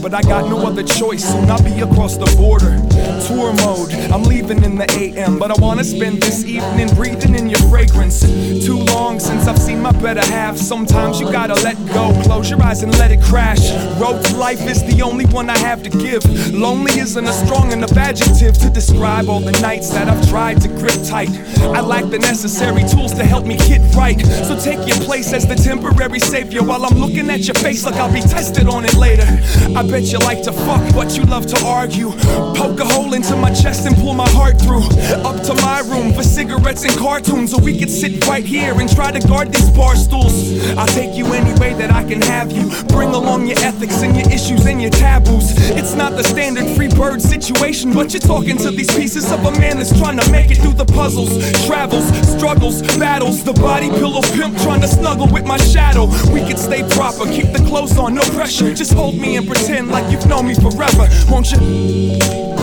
but I got no other choice. Soon I'll be across the border. Tour mode, I'm leaving in the AM, but I wanna spend this evening breathing in your fragrance. Too long since I've seen my better half. Sometimes you gotta let go, close your eyes and let it crash. Road to life is the only one I have to give. Lonely isn't a strong enough adjective to describe all the nights that I've tried to grip tight. I lack the necessary tools to help me get right. So take your place as the temporary savior while I'm looking at your face like I'll be tested on it later. I bet you like to fuck, but you love to argue. Poke a hole into my chest and pull my heart through. Up to my room for cigarettes and cartoons, so we could sit right here and try to guard these bar stools. I'll take you any way that I can have you. Bring along your ethics and your issues and your taboos. It's not the standard free bird situation, but you're talking to these pieces of a man that's trying to make it through the puzzles, travels, struggles, battles. The body pillow pimp trying to snuggle with my shadow. We could stay proper, keep the clothes on, no pressure. Just hold me and pretend like you've known me forever, won't you?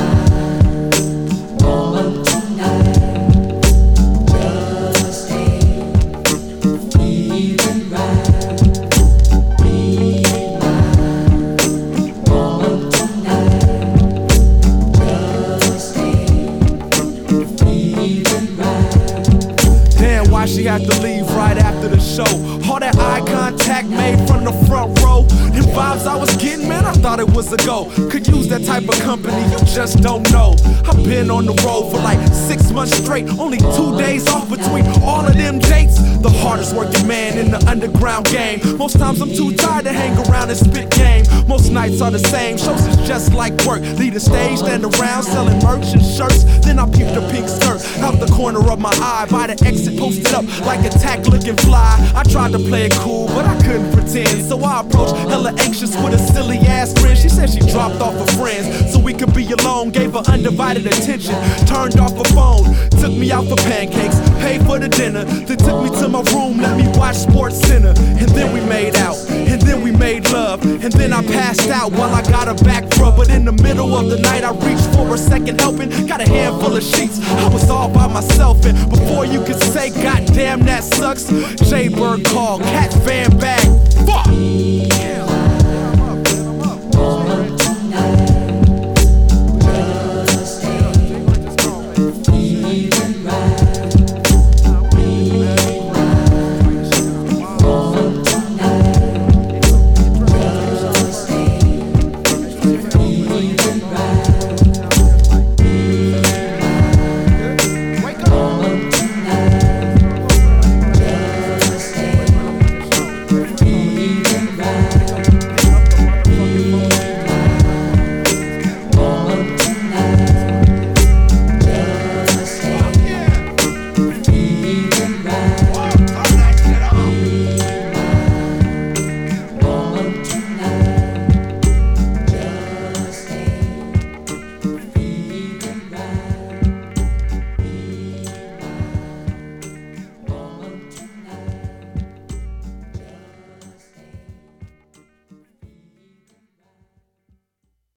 She had to leave right after the show. All that eye contact made from the front row. And vibes I was getting, man, I thought it was a go. Could use that type of company, you just don't know. I've been on the road for like 6 months straight. Only 2 days off between all of them dates. The hardest working man in the underground game. Most times I'm too tired to hang around and spit game. Most nights are the same, shows is just like work. Leave the stage, stand around selling merch and shirts. Then I peep the pink skirt out the corner of my eye. By the exit, posted up like a tack looking fly. I tried to play it cool, but I couldn't pretend. So I approached hella anxious with a silly ass friend. She said she dropped off her friends so we could be alone. Gave her undivided attention, turned off her phone. Took me out for pancakes, paid for the dinner. Then took me to my room, let me watch Sports Center. And then we made out, and then we made love. And then I passed out while I got her back rub. But in the middle of the night I reached for a second helping. Got a handful of sheets, I was all by myself. And before you could say goddamn that sucks, Jay Bird called, Cat Van Back.